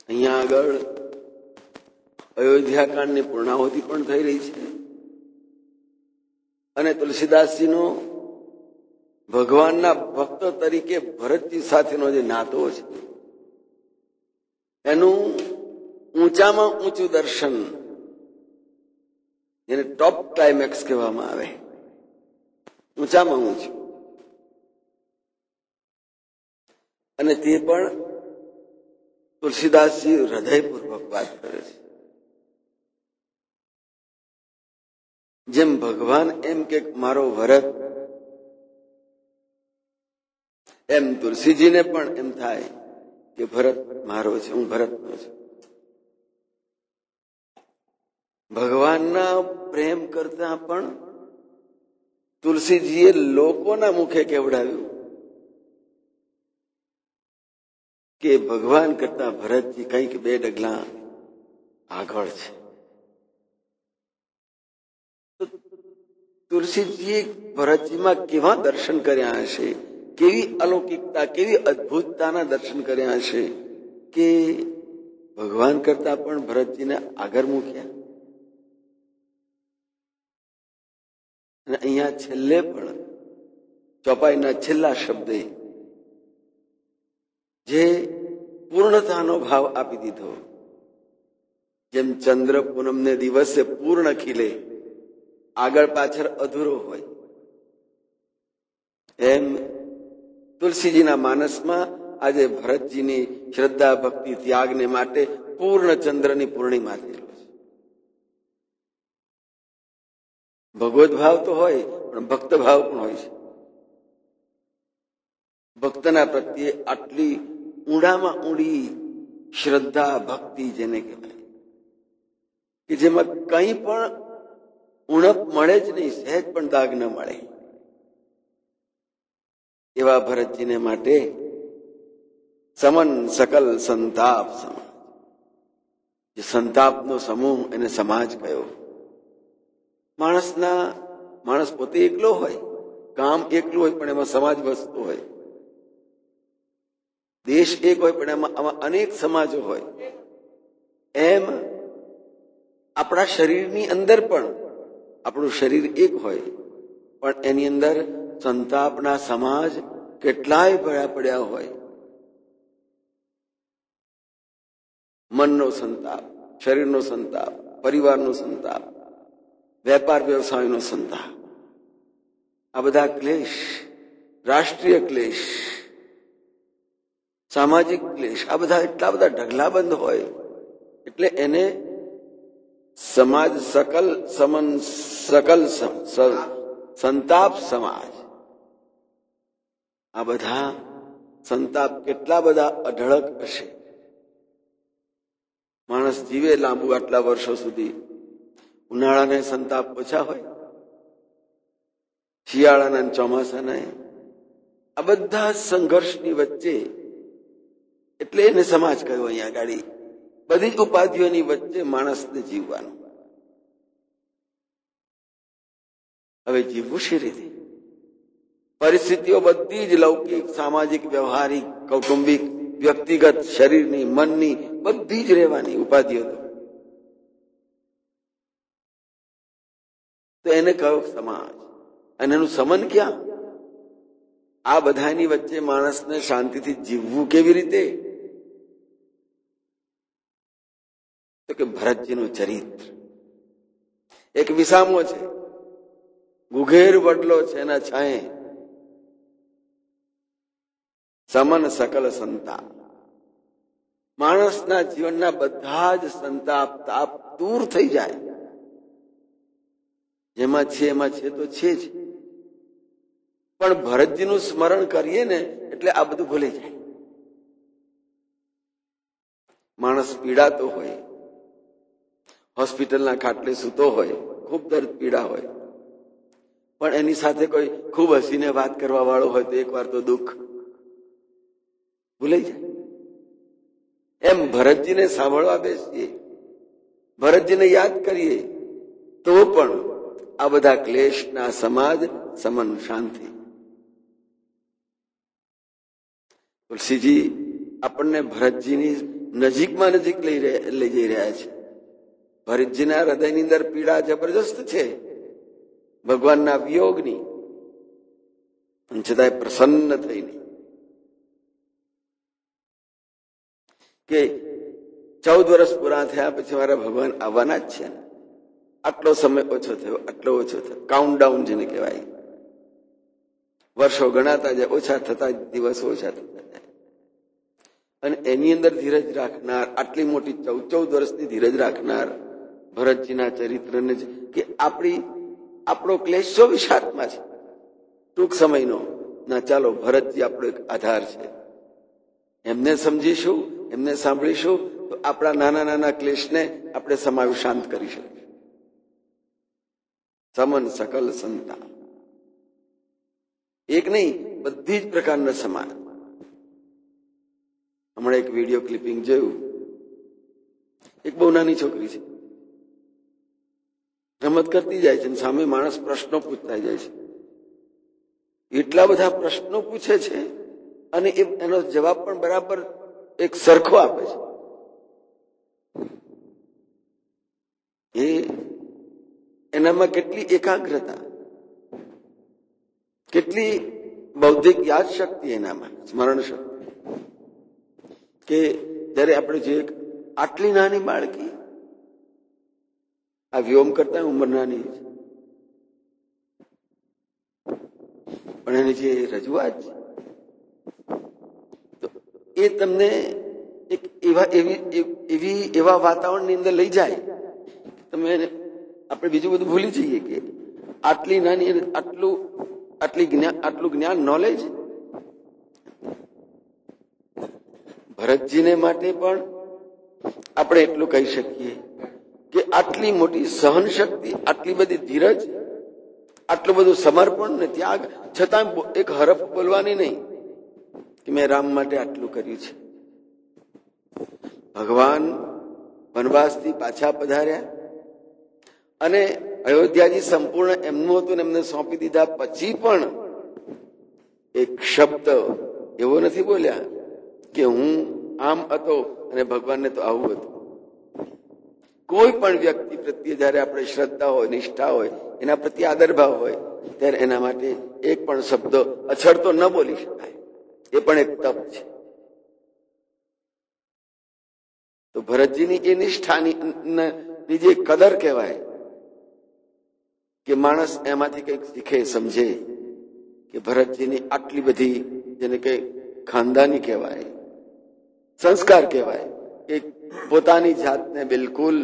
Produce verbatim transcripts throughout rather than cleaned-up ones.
અહીંયા આગળ અયોધ્યાકાંડની પૂર્ણાહુતિ પણ થઈ રહી છે અને તુલસીદાસજીનો ભગવાનના ભક્ત તરીકે ભરતજી સાથેનો જે નાતો છે એનું ઊંચામાં ઊંચું દર્શન, જેને ટોપ ક્લાઇમેક્સ કહેવામાં આવે, ઊંચામાં ઊંચું, અને તે પણ તુલસીદાસજી હૃદયપૂર્વક વાત કરે છે. જેમ ભગવાન એમ કે મારો ભરત, એમ તુલસીજીને પણ એમ થાય કે ભરત મારો છે, હું ભરતનો છું. ભગવાનના પ્રેમ કરતા પણ તુલસીજીએ લોકોના મુખે કેવડાવ્યું કે ભગવાન કરતા ભરતજી કંઈક બે ડગલા આગળ છે. તુલસીજીએ ભરતજીમાં કેવા દર્શન કર્યા હશે, કેવી અલૌકિકતા, કેવી અદભુતતાના દર્શન કર્યા હશે કે ભગવાન કરતા પણ ભરતજીને આગળ મૂક્યા. અને અહીંયા છેલ્લે પણ ચોપાઈના છેલ્લા શબ્દે જે પૂર્ણતાનો ભાવ આપી દીધો, જેમ ચંદ્ર પૂનમને દિવસે પૂર્ણ ખીલે, આગળ પાછળ અધૂરો હોય, એમ તુલસીજીના માનસમાં આજે ભરતજીની શ્રદ્ધા, ભક્તિ, ત્યાગને માટે પૂર્ણ ચંદ્રની પૂર્ણિમા થયેલો છે. ભગવત ભાવ તો હોય પણ ભક્ત ભાવ પણ હોય છે. ભક્તના પ્રત્યે આટલી ઊંડામાં ઊંડી શ્રદ્ધા, ભક્તિ જેને કહેવાય કે જેમાં કંઈ પણ ઉણપ મળે જ નહીં, સહેજ પણ દાગ ન મળે, એવા ભરતજીને માટે સમન સકલ સંતાપ સમાજ, જે સંતાપનો સમૂહ એને સમાજ કયો. માણસના માણસ પોતે એકલો હોય, કામ એકલું હોય પણ એમાં સમાજ વસતો હોય, દેશ એક હોય પણ એમાં આમાં અનેક સમાજો હોય. એમ આપણા શરીરની અંદર પણ આપણું શરીર એક હોય પણ એની અંદર સંતાપના સમાજ કેટલાય ભર્યા પડ્યા હોય. મનનો સંતાપ, શરીરનો સંતાપ, પરિવારનો સંતાપ, વેપાર વ્યવસાયનો સંતાપ, આ બધા ક્લેશ, રાષ્ટ્રીય ક્લેશ, સામાજિક ક્લેશ, આ બધા એટલા બધા ઢગલાબંધ હોય એટલે એને સમાજ સકલ સમન સકલ સંતાપ સમાજ. આ બધા સંતાપ કેટલા બધા અઢળક હશે. માણસ જીવે લાંબુ આટલા વર્ષો સુધી, ઉનાળાને સંતાપ ઓછા હોય, શિયાળાના ચોમાસાના, આ બધા સંઘર્ષની વચ્ચે, એટલે એને સમાજ કયો અહીંયા ગાડી. બધી જ ઉપાધિઓની વચ્ચે માણસને જીવવાનું. હવે જીવવું શી રીતે? પરિસ્થિતિઓ બધી જ લૌકિક, સામાજિક, વ્યવહારિક, કૌટુંબિક, વ્યક્તિગત, શરીરની, મનની, બધી જ રહેવાની ઉપાધિઓ. તો એને કયો સમાજ? અને એનું સમન ક્યાં? આ બધાની વચ્ચે માણસને શાંતિથી જીવવું કેવી રીતે? તો કે ભરતજીનું ચરિત્ર એક વિસામો છે, ગુઘેર વડલો છે એના છાંયે સમન સકલ સંતાપ. માણસના જીવનના બધા જ સંતાપ, તાપ દૂર થઈ જાય. જેમાં છે એમાં છે તો છે જ, પણ ભરતજીનું સ્મરણ કરીએ ને એટલે આ બધું ભૂલી જાય. માણસ પીડાતો હોય, હોસ્પિટલના ખાટલે સૂતો હોય, ખૂબ દર્દ પીડા હોય, પણ એની સાથે કોઈ ખૂબ હસીને વાત કરવા વાળો હોય તો એક વાર તો દુઃખ ભૂલાઈ જાય. એમ ભરતજીને સાંભળવા બેસીએ, ભરતજીને યાદ કરીએ તો પણ આ બધા ક્લેશના સમાજ સમન શાંતિ. તુલસીજી આપણને ભરતજીની નજીકમાં નજીક લઈ લઈ જઈ રહ્યા છે. ભરતજીના હૃદયની અંદર પીડા જબરજસ્ત છે ભગવાનના વિયોગની, છતાંય પ્રસન્ન થઈને કે ચૌદ વર્ષ પૂરા થયા પછી મારા ભગવાન આવવાના જ છે. આટલો સમય ઓછો થયો, આટલો ઓછો થયો. કાઉન્ટડાઉન જેને કહેવાય. વર્ષો ગણાતા જાય, ઓછા થતા દિવસો ઓછા થતા જાય. અને એની અંદર ધીરજ રાખનાર, આટલી મોટી ચૌદ ચૌદ વર્ષની ધીરજ રાખનાર ભરતજીના ચરિત્રને કે આપણી આપણો ક્લેશ ચોવીસ આત્મા છે ટૂંક સમયનો. ના ચાલો, ભરતજી આપણો એક આધાર છે. એમને સમજીશું, એમને સાંભળીશું તો આપણા નાના નાના ક્લેશને આપણે સમાવી શાંત કરી શકીશું. સમન સકલ સંતા, એક નહીં બધી જ પ્રકારના સમાન. હમણાં એક વિડીયો ક્લિપિંગ જોયું. એક બહુ નાની છોકરી છે, રમત કરતી જાય છે, સામે માણસ પ્રશ્નો પૂછતા જાય છે. એટલા બધા પ્રશ્નો પૂછે છે અને એનો જવાબ પણ બરાબર એક સરખો આપે છે. એ એનામાં કેટલી એકાગ્રતા, કેટલી બૌદ્ધિક યાદ શક્તિ એનામાં, સ્મરણ શક્તિ, કે જયારે આપણે જે આટલી નાની બાળકી, આ વ્યોમ કરતા ઉંમર નાની છે, પણ એની જે રજૂઆત છે એ તમને એક એવા એવી એવી એવા વાતાવરણની અંદર લઈ જાય, તમે આપણે બીજું બધું ભૂલી જઈએ કે આટલી નાની આટલું આટલી જ્ઞાન આટલું જ્ઞાન નોલેજ ભરતજીને માટે પણ આપણે એટલું કહી શકીએ કે આટલી મોટી સહન શક્તિ, આટલી બધી ધીરજ, આટલું બધું સમર્પણ ને ત્યાગ, છતાં એક હરફ બોલવાની નહીં કે મેં રામ માટે આટલું કર્યું છે. ભગવાન વનવાસથી પાછા પધાર્યા અને અયોધ્યાજી સંપૂર્ણ એમનું હતું ને એમને સોંપી દીધા પછી પણ એક શબ્દ એવો નથી બોલ્યા કે હું આમ હતો અને ભગવાનને તો આવું હતું. કોઈ પણ વ્યક્તિ પ્રત્યે જયારે આપણે શ્રદ્ધા હોય, નિષ્ઠા હોય, એના પ્રત્યે આદરભાવ હોય, ત્યારે એના માટે એક પણ શબ્દ અછડતો ન બોલી શકાય. એ પણ એક તપ છે. તો ભરતજીની એ નિષ્ઠાની જે કદર કહેવાય કે માણસ એમાંથી કંઈક શીખે, સમજે કે ભરતજીની આટલી બધી, જેને કઈ ખાનદાની કહેવાય, સંસ્કાર કહેવાય, કે પોતાની જાતને બિલકુલ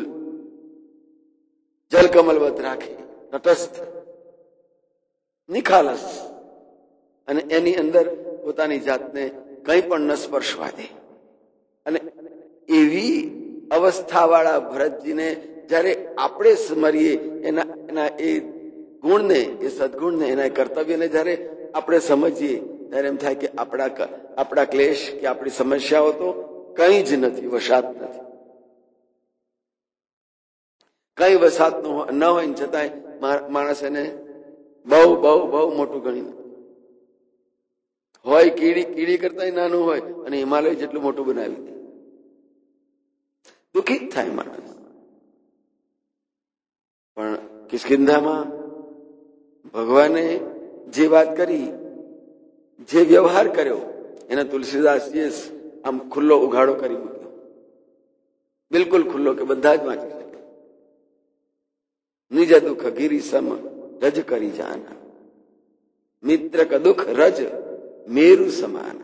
જલકમલવત રાખે, તટસ્થ, નિખાલસ, અને એની અંદર પોતાની જાતને કંઈ પણ ન સ્પર્શવા દે. અને એવી અવસ્થાવાળા ભરતજીને જયારે આપણે સ્મરીએ, એના એના એ ગુણને, એ સદગુણને, એના કર્તવ્યને જયારે આપણે સમજીએ, ત્યારે એમ થાય કે આપણા આપણા ક્લેશ કે આપણી સમસ્યાઓ તો કંઈ જ નથી, વસાત નથી. કઈ વસાત ન હોય ને છતાંય માણસ એને બહુ બહુ બહુ મોટું ગણી હોય. કીડી કીડી કરતા નાનું હોય અને હિમાલય જેટલું મોટું બનાવી દે. દુઃખી થાય માણસ. પણ કિષ્કિંધામાં ભગવાને જે વાત કરી, જે વ્યવહાર કર્યો, એને તુલસીદાસજીએ આમ ખુલ્લો ઉઘાડો કરી મૂક્યો, બિલકુલ ખુલ્લો, કે બધા જ વાંચી શકે. નિજ દુઃખ ગિરી સમ રજ કરી જાના, મિત્ર ક દુઃખ રજ મેરુ સમાન.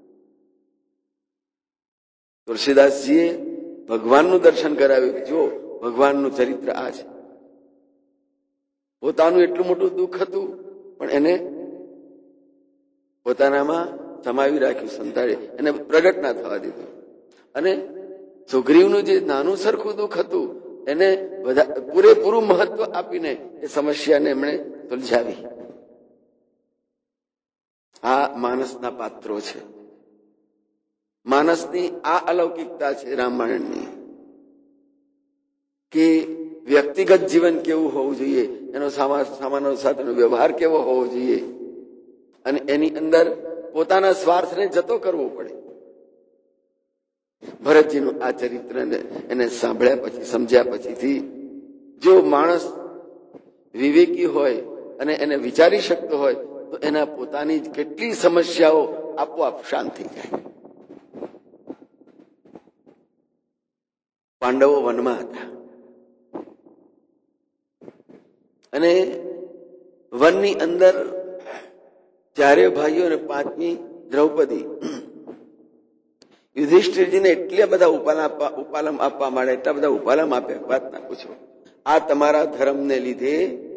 તુલસીદાસજીએ ભગવાનનું દર્શન કરાવ્યું. જો ભગવાનનું ચરિત્ર આ છે. પોતાનું એટલું મોટું દુઃખ હતું પણ એને પોતાનામાં સમાવી રાખ્યું, સંતાડે, એને પ્રગટ ના થવા દીધું. અને સુગ્રીવનું જે નાનું સરખું દુઃખ હતું એને પૂરેપૂરું મહત્વ આપીને એ સમસ્યાને એમણે સુલઝાવી. આ માનસના પાત્રો છે. માનસની આ અલૌકિકતા છે રામાયણની, કે વ્યક્તિગત જીવન કેવું હોવું જોઈએ, એનો સામાનો સાથેનો વ્યવહાર કેવો હોવો જોઈએ, અને એની અંદર પોતાના સ્વાર્થને જતો કરવો પડે. ભરતજીનું આ ચરિત્રને એને સાંભળ્યા પછી, સમજ્યા પછીથી જો માણસ વિવેકી હોય અને એને વિચારી શકતો હોય તો એના પોતાની કેટલી સમસ્યાઓ આપોઆપ શાંત થઈ જાય. પાંડવો વનમાં હતા અને વનની અંદર ચારે ભાઈઓ અને પાંચમી દ્રૌપદી યુધિષ્ઠિરજીને એટલા બધા ઉપાલમ ઉપાલમ આપવા માંડે, એટલા બધા ઉપાલમ આપ્યા, વાત ના પૂછો. આ તમારા ધર્મને લીધે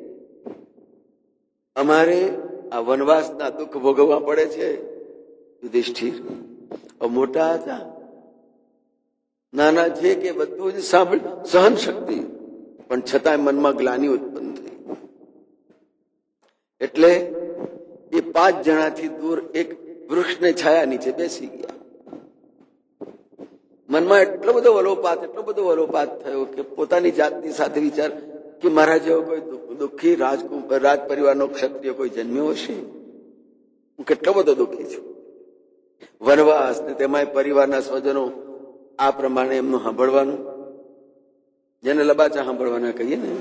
અમારે આ વનવાસના દુઃખ ભોગવવા પડે છે. યુધિષ્ઠિર મોટા હતા, નાના છે કે બધું જ સાંભળ, સહન શક્તિ, પણ છતાંય મનમાં ગ્લાનિ ઉત્પન્ન થઈ. એટલે એ પાંચ જણાથી દૂર એક વૃક્ષને છાયા નીચે બેસી ગયા. મનમાં એટલો બધો વલોપાત એટલો બધો વલોપાત થયો કે પોતાની જાતની સાથે વિચાર કે મારા જેવો કોઈ દુઃખી રાજકુમાર રાજ પરિવારનો ક્ષત્રિય કોઈ જન્મ્યો હશે? હું કેટલો બધો દુઃખી છું. વનવાસ ને તેમાંય પરિવારના સ્વજનો આ પ્રમાણે એમનું સાંભળવાનું, જેને લબાચા સાંભળવાના કહીએ ને,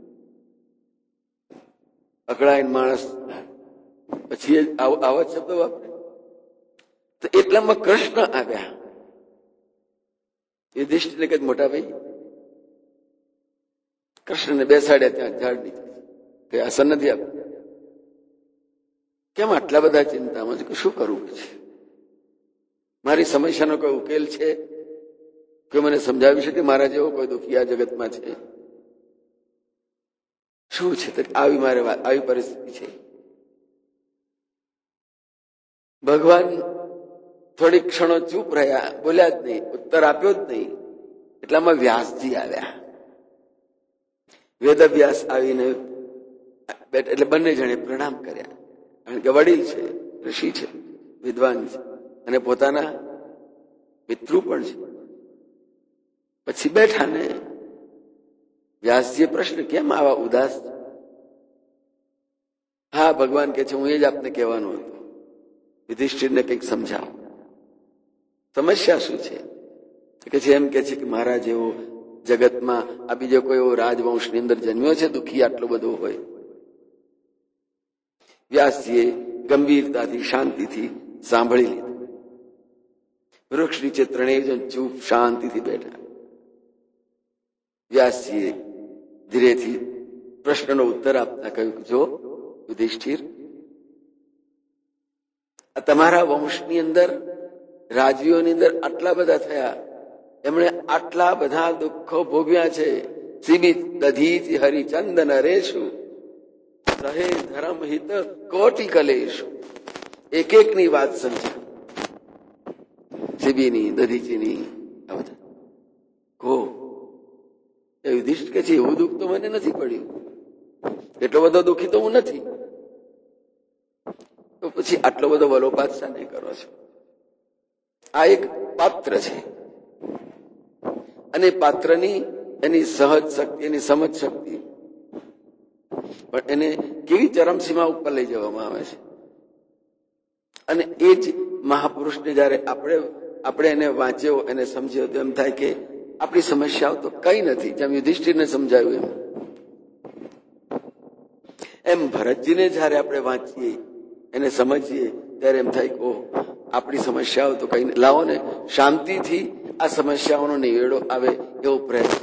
અકળાઈને માણસ પછી આવા શબ્દો વાપરે. તો એટલામાં કૃષ્ણ આવ્યા. યુધિષ્ઠિરને કે મોટા ભાઈ, કૃષ્ણને બેસાડ્યા ત્યાં ઝાડ નીચે, કે આસન નથી આપ્યું. કેમ આટલા બધા ચિંતામાં છે? શું કરવું છે? મારી સમસ્યાનો કોઈ ઉકેલ છે? કોઈ મને સમજાવી શકે? મારા જેવો કોઈ દુઃખી આ જગતમાં છે? શું છે? આવી મારે આવી પરિસ્થિતિ છે. ભગવાન થોડીક ક્ષણો ચૂપ રહ્યા, બોલ્યા જ નહીં, ઉત્તર આપ્યો જ નહીં. એટલામાં વ્યાસજી આવ્યા. વેદ વ્યાસ આવીને બેઠા, એટલે બંને જણે પ્રણામ કર્યા. કારણ કે વડીલ છે, ઋષિ છે, વિદ્વાન છે અને પોતાના પિતૃ પણ છે. પછી બેઠા ને વ્યાસજીએ પ્રશ્ન, કેમ આવા ઉદાસ? હા, ભગવાન કે છે હું એ જ આપને કહેવાનું હતું, યુધિષ્ઠિરને કંઈક સમજાવો. સમસ્યા શું છે? કે છે એમ કે છે કે મારા જેવો જગતમાં આ બીજો કોઈ એવો રાજવંશની અંદર જન્મ્યો છે દુઃખી આટલો બધો હોય? વ્યાસજીએ ગંભીરતાથી શાંતિથી સાંભળી લીધું. વૃક્ષ નીચે ત્રણેય જણ ચૂપ શાંતિથી બેઠા. વ્યાસજીએ ધીરેથી પ્રશ્નનો ઉત્તર આપતા કહ્યું, જો યુધિષ્ઠિર, તમારા વંશની અંદર રાજવીઓની અંદર આટલા બધા થયા, એમણે આટલા બધા દુઃખો ભોગવ્યા છે. સીમિત દધીથી હરિચંદન રેશુ સહે ધર્મ હિત કોટી કલેશુ. એક એક ની વાત સમજા, સીબીની, દધીચીની, આ બધા કહો. યુધિષ્ઠિર કે છે એવું દુઃખ તો મને નથી પડ્યું, એટલો બધો દુઃખી તો હું નથી. તો પછી આટલો બધો વલોપાત શાને કરો છો? આ એક પાત્ર છે અને પાત્રની એની સહજ શક્તિ, એની સમજ શક્તિ, પણ એને કેવી ચરમસીમા ઉપર લઈ જવામાં આવે છે. અને એ જ મહાપુરુષને જયારે આપણે આપણે એને વાંચ્યો, એને સમજ્યો, તો એમ થાય કે આપણી સમસ્યાઓ તો કઈ નથી. જેમ યુધિષ્ઠિરને સમજાવ્યું એમ એમ ભરતજીને જયારે આપણે વાંચીએ, એને સમજીએ, ત્યારે એમ થાય કે ઓહ, આપણી સમસ્યાઓ તો કઈ નહીં. લાવો ને શાંતિથી આ સમસ્યાઓનો નિવેડો આવે એવો પ્રયત્ન.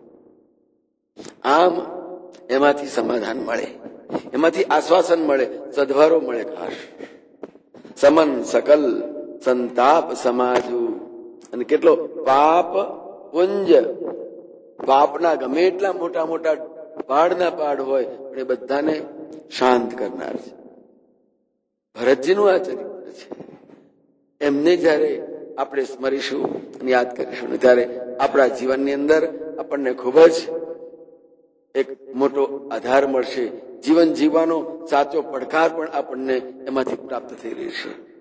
આમ એમાંથી સમાધાન મળે, એમાંથી આશ્વાસન મળે, સદભારો મળે. ખાસ સમન સકલ સંતાપ સમાજુ. અને કેટલો પાપ પુંજ, પાપના ગમે એટલા મોટા મોટા પહાડના પહાડ હોય પણ એ બધાને શાંત કરનાર છે. ભરતજીનું આ ચરિત્ર છે. એમને જયારે આપણે સ્મરીશું અને યાદ કરીશું ને ત્યારે આપણા જીવનની અંદર આપણને ખૂબ જ એક મોટો આધાર મળશે. જીવન જીવવાનો સાચો પડકાર પણ આપણને એમાંથી પ્રાપ્ત થઈ રહેશે.